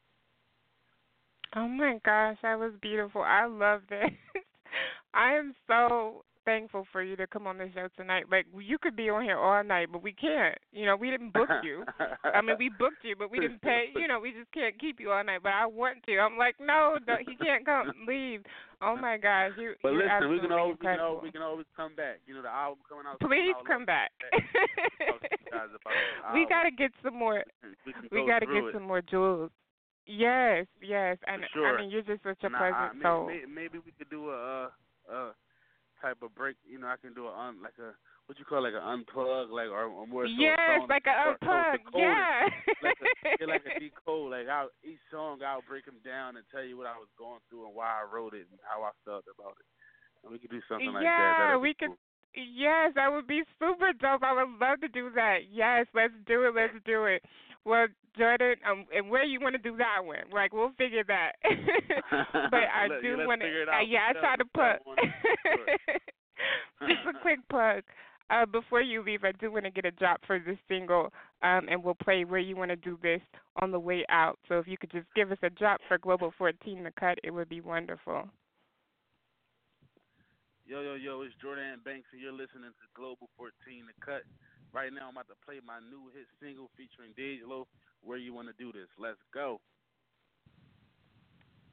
Oh my gosh, that was beautiful. I love this. I am so thankful for you to come on the show tonight. Like you could be on here all night, but we can't. You know, we didn't book you. I mean, we booked you, but we didn't pay. You know, we just can't keep you all night. But I want to. I'm like, no, no he can't come. Leave. Oh my gosh, you. But you're listen, we can always, we can incredible. always, we can always come back. You know, the album coming out. Please out come back. we gotta get some more. We, we gotta get it. some more jewels. Yes, yes, and sure. I mean you're just such a and pleasant I, I, soul. Maybe, maybe we could do a, uh, uh type of break. You know, I can do a un, like a what you call like an unplug, like or, or more. So yes, a song, like an unplug. So yeah. like a, like a decode. Like I'll, each song, I'll break them down and tell you what I was going through and why I wrote it and how I felt about it. And we could do something like yeah, that. Yeah, That'd we be could. Cool. Yes, that would be super dope. I would love to do that. Yes, let's do it. Let's do it. Well, Jordan, um, and where you want to do that one? Like, we'll figure that. But I Let, do yeah, want to. Uh, yeah, I try to put. Just a quick plug. Uh, before you leave, I do want to get a drop for this single, um, and we'll play Where You Want to Do This on the way out. So if you could just give us a drop for Global fourteen The Cut, it would be wonderful. Yo, yo, yo, it's Jordan Banks, and you're listening to Global fourteen The Cut. Right now, I'm about to play my new hit single featuring D'Angelo, Where You Want to Do This. Let's go.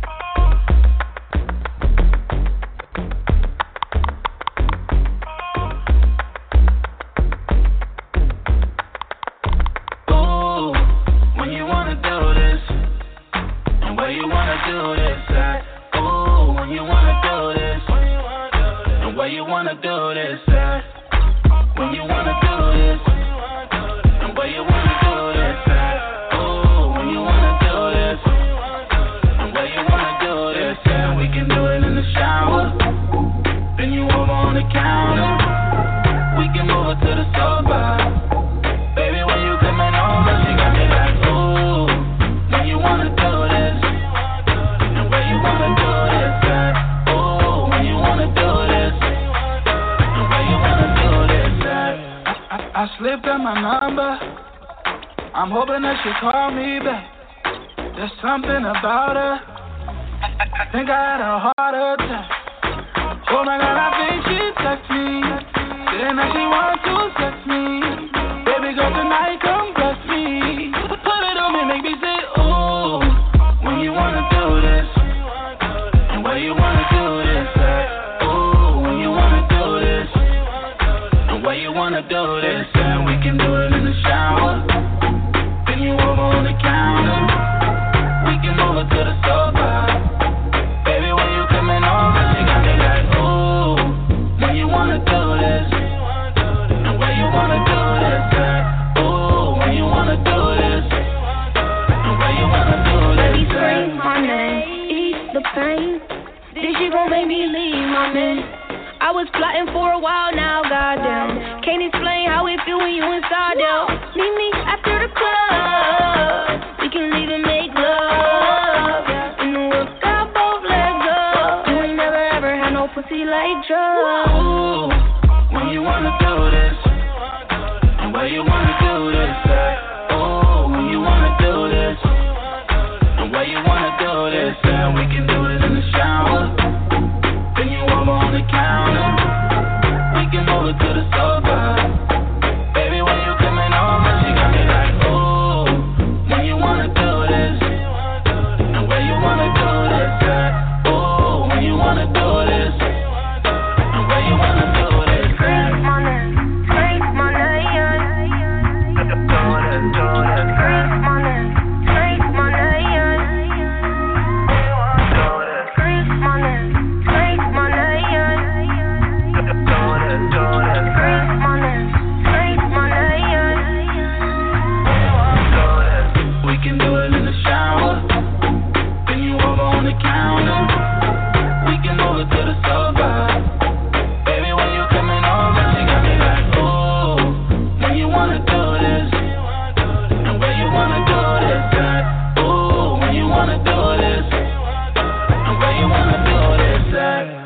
Ooh, when you wanna do this, and where you wanna do this at. Ooh, when you wanna do this, and where you wanna do this at. When you wanna do this, and where you wanna do this at. Ooh, when you wanna do this, and where you wanna do this at. We can do it in the shower, then you over on the counter. We can move it to the sofa. Baby, when you coming over, she got me like, ooh, when you wanna do this, and where you wanna do this at. Ooh, when you wanna do this, and where you wanna do this at. I, I, I slipped out my number, I'm hoping that she call me back. There's something about her, I think I had a heart attack. Oh my God, I think she text me, saying that she wants to sex me. Baby girl, tonight come bless me. Put it on me, make me say, ooh, when you wanna do this, and where you wanna do this at. Ooh, when you wanna do this, and where you wanna do this at. We can do it in the shower, then you over on the counter. We can move it to the sofa. Baby, when you coming over, she got me like, ooh, when you wanna do this, and where you wanna do this at. Ooh, when you wanna do this, and where you wanna do Baby, this scream at. my name, ease the pain. Then she gon' make me leave my man. I was plotting for a while now, goddamn. Can't explain how it feel when you inside there. Meet me after the club. We can leave and make love. In the whip, got both legs up. You ain't never ever had no pussy like drugs. Ooh, when you wanna do this, and where you wanna do this at. Ooh, when you wanna do this, and where you wanna do this at. We can do it in the shower, then you over on the counter. We can move it to the sofa. Baby, when you coming over, she got me like, ooh, when you wanna do this, and where you wanna do this at. Ooh, when you wanna do this, and where you wanna do this at. Scream my name, scream my name. Scream my name, scream my name. Scream my name, scream my name. Scream my name, scream my name. We can do it in the shower, then you over on the counter. We can move it to the sofa. Baby, when you coming over, she got me like, ooh, when you wanna do this, and where you wanna do this at. Ooh, when you wanna do this, and where you wanna do this at.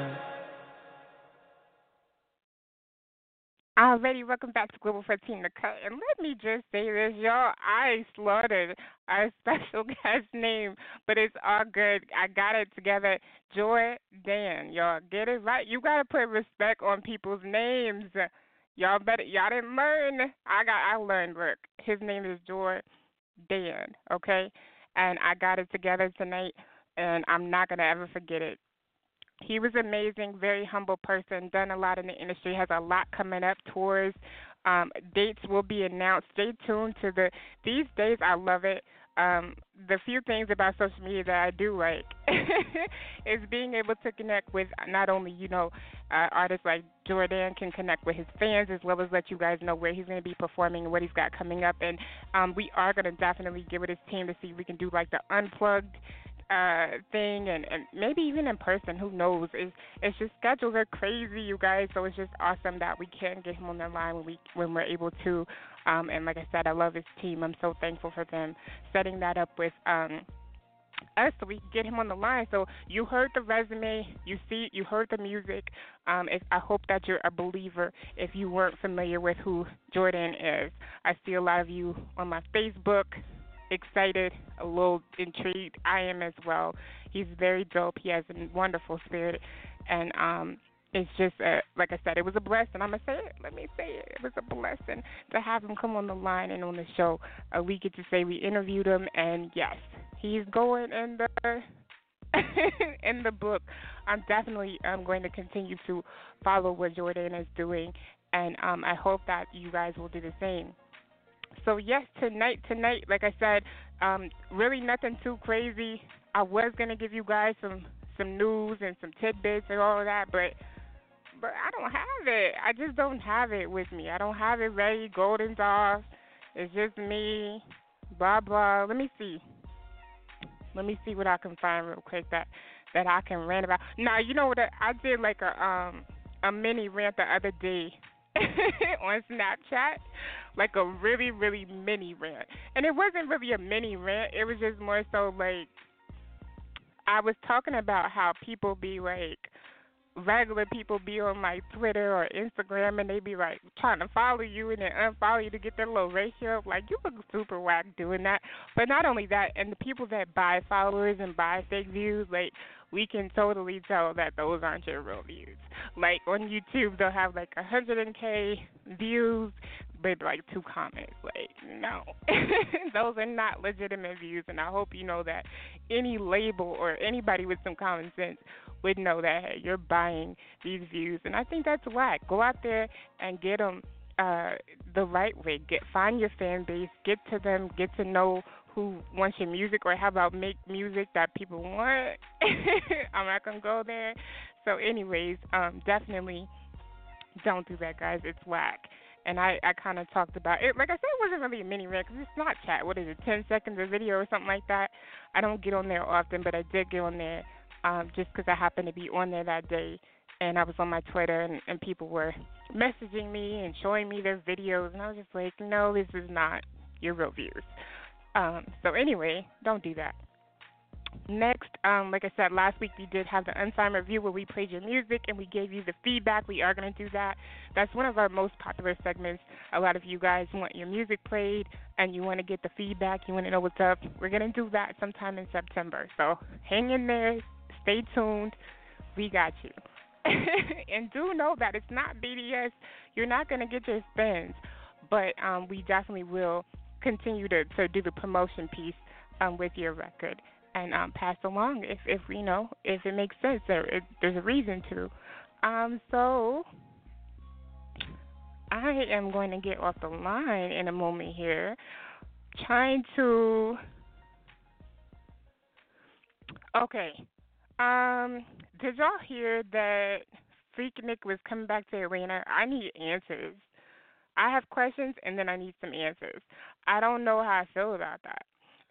Alrighty, welcome back to Global fourteen The Cut. And let me just say this, y'all, I slaughtered our special guest name, but it's all good. I got it together. Jordan, y'all get it right. You got to put respect on people's names. Y'all better, y'all didn't learn. I got, I learned, look, his name is Jordan, okay? And I got it together tonight, and I'm not going to ever forget it. He was amazing, very humble person, done a lot in the industry, has a lot coming up, tours, um, dates will be announced. Stay tuned to the, these days I love it. Um, the few things about social media that I do like is being able to connect with not only, you know, uh, artists like Jordan can connect with his fans as well as let you guys know where he's going to be performing and what he's got coming up. And um, we are going to definitely get with his team to see if we can do like the unplugged uh thing and, and maybe even in person, who knows. It's, it's just schedules are crazy, you guys, so it's just awesome that we can get him on the line when we when we're able to. Um and like I said, I love his team. I'm so thankful for them setting that up with um us so we can get him on the line. So you heard the resume, you see, you heard the music. Um, if, I hope that you're a believer if you weren't familiar with who Jordan is. I see a lot of you on my Facebook excited, a little intrigued. I am as well. He's very dope. He has a wonderful spirit, and um, it's just, uh, like I said, it was a blessing. I'm going to say it. Let me say it. It was a blessing to have him come on the line and on the show. Uh, we get to say we interviewed him, and yes, he's going in the in the book, I'm definitely um, going to continue to follow what Jordan is doing, and um, I hope that you guys will do the same. So yes, tonight, tonight, like I said, um, really nothing too crazy. I was gonna give you guys some some news and some tidbits and all of that, but but I don't have it. I just don't have it with me. I don't have it ready. Golden's off. It's just me. Blah blah. Let me see. Let me see what I can find real quick that that I can rant about. Now you know what I, I did like a um a mini rant the other day on Snapchat, like a really really mini rant, and it wasn't really a mini rant. It was just more so like I was talking about how people be like. Regular people be on like Twitter or Instagram and they be like trying to follow you and then unfollow you to get their little ratio up. Like you look super whack doing that. But not only that, and the people that buy followers and buy fake views, like we can totally tell that those aren't your real views. Like on YouTube they'll have like a hundred K views but like two comments. Like no. Those are not legitimate views, and I hope you know that any label or anybody with some common sense would know that hey, you're buying these views, and I think that's whack. Go out there and get them uh, the right way. Get find your fan base, get to them, get to know who wants your music, or how about make music that people want. I'm not gonna go there. So, anyways, um, definitely don't do that, guys. It's whack. And I, I kind of talked about it. Like I said, it wasn't really a mini rant because it's not chat. What is it, ten seconds of video or something like that? I don't get on there often, but I did get on there. Um, just because I happened to be on there that day, and I was on my Twitter, and, and people were messaging me and showing me their videos, and I was just like, no, this is not your real views. Um, so anyway, don't do that. Next, um, like I said, last week we did have the Unsigned Review where we played your music and we gave you the feedback. We are going to do that. That's one of our most popular segments. A lot of you guys want your music played and you want to get the feedback. You want to know what's up. We're going to do that sometime in September. So hang in there. Stay tuned. We got you. And do know that it's not B D S. You're not going to get your spins. But um, we definitely will continue to, to do the promotion piece um, with your record and um, pass along if, if you know, if it makes sense or if there's a reason to. Um, so I am going to get off the line in a moment here, trying to. Okay. Um, did y'all hear that Freaknik was coming back to Atlanta? I need answers. I have questions, and then I need some answers. I don't know how I feel about that.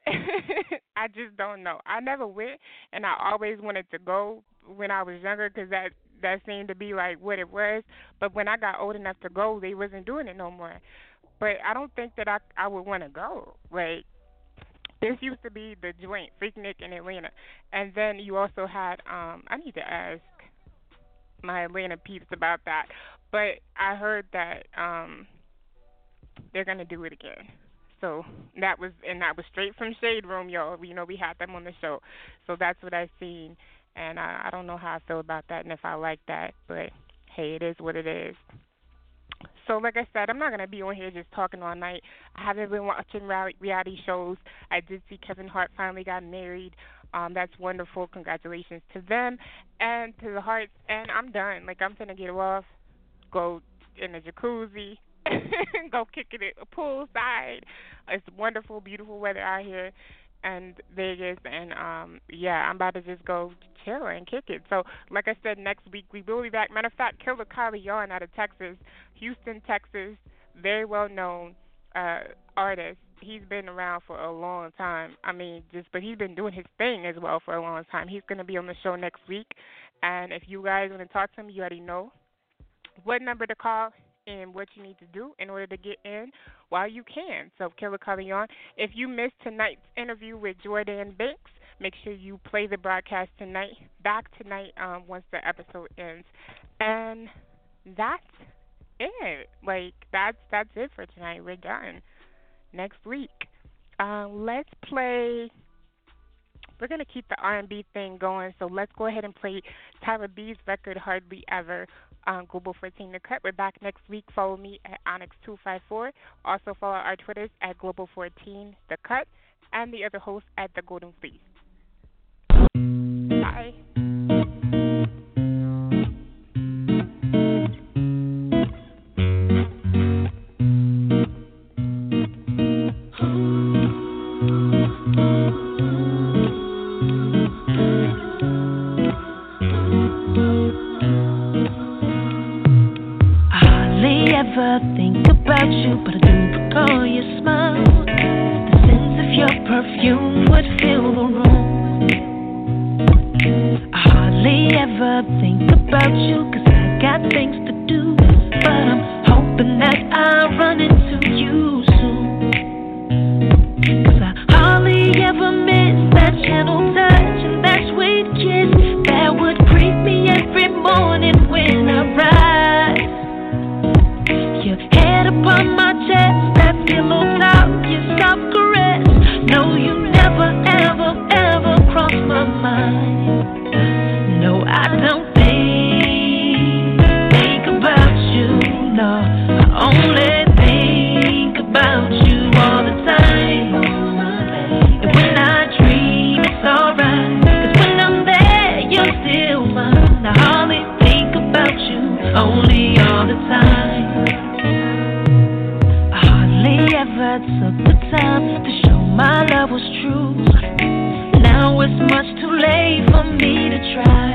I just don't know. I never went, and I always wanted to go when I was younger because that, that seemed to be like what it was. But when I got old enough to go, they wasn't doing it no more. But I don't think that I, I would want to go. Like, this used to be the joint, Freaknik in Atlanta. And then you also had, um, I need to ask my Atlanta peeps about that. But I heard that um, they're going to do it again. So that was, and that was straight from Shade Room, y'all. You know, we had them on the show. So that's what I seen. And I, I don't know how I feel about that and if I like that. But, hey, it is what it is. So, like I said, I'm not going to be on here just talking all night. I haven't been watching reality shows. I did see Kevin Hart finally got married. Um, that's wonderful. Congratulations to them and to the Harts. And I'm done. Like, I'm going to get off, go in the jacuzzi, go kick it at a poolside. It's wonderful, beautiful weather out here in Vegas. And, um, yeah, I'm about to just go chill and kick it. So, like I said, next week we will be back. Matter of fact, Killer Kylie Yarn out of Texas, Houston, Texas, very well-known uh, artist. He's been around for a long time. I mean, just but he's been doing his thing as well for a long time. He's going to be on the show next week. And if you guys want to talk to him, you already know what number to call and what you need to do in order to get in while you can. So, Killer Kylie Yarn. If you missed tonight's interview with Jordan Banks, make sure you play the broadcast tonight, back tonight um, once the episode ends. And that's it. Like, that's that's it for tonight. We're done. Next week. Uh, let's play. We're going to keep the R and B thing going, so let's go ahead and play Tyler B's record, Hardly Ever, on Global fourteen The Cut. We're back next week. Follow me at Onyx two five four. Also follow our Twitters at Global fourteen The Cut and the other hosts at The Golden Fleece. Bye. Ever think about you, but I do recall your smile. The sense of your perfume would fill the room. I hardly ever think about you, cause I got things to do. But I'm hoping that I run into you soon. Cause I hardly ever miss that gentle touch and that sweet kiss that would greet me every morning when I rise. Your head upon my chest, that pillow top, your soft caress. No, you never, ever, ever cross my mind. No, I don't think, think about you, no. I only think about you all the time. And when I dream, it's alright. Cause when I'm there, you're still mine. I hardly think about you, only all the time. Ever took the time to show my love was true. Now it's much too late for me to try.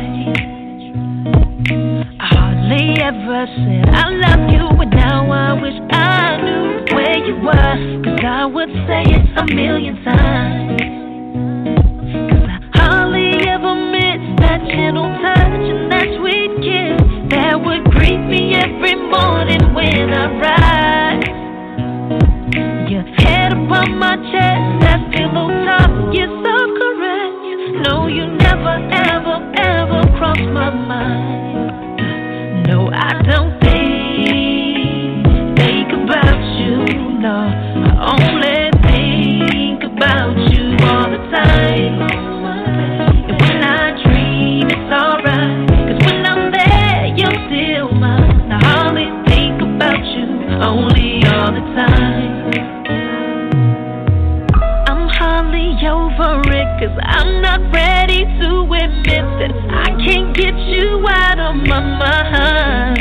I hardly ever said I love you, but now I wish I knew where you were. Cause I would say it a million times. Cause I hardly ever miss that gentle touch and that sweet kiss that would greet me every morning when I rise. Your head upon my chest, that pillow top, you're so correct. No, you never, ever, ever cross my mind. No, I don't think, think about you, no. I only think about you all the time. And when I dream, it's alright. Cause when I'm there, you're still mine. I hardly think about you, only all the time. Over it, cause I'm not ready to admit that I can't get you out of my mind.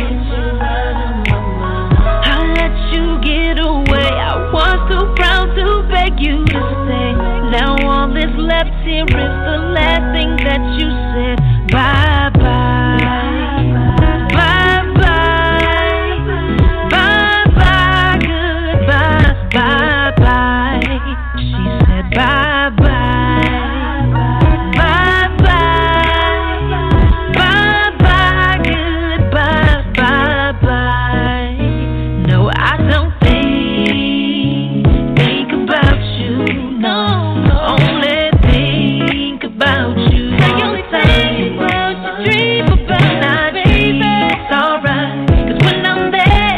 I let you get away, I was too proud to beg you to stay. Now all that's left here is the last thing that you said. Bye bye, bye bye, bye bye, goodbye, bye bye. She said bye.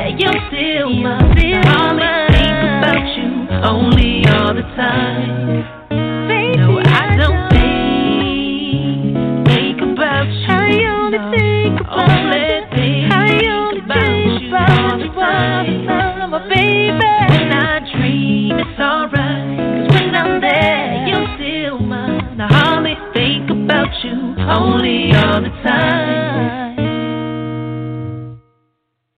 Only all the time.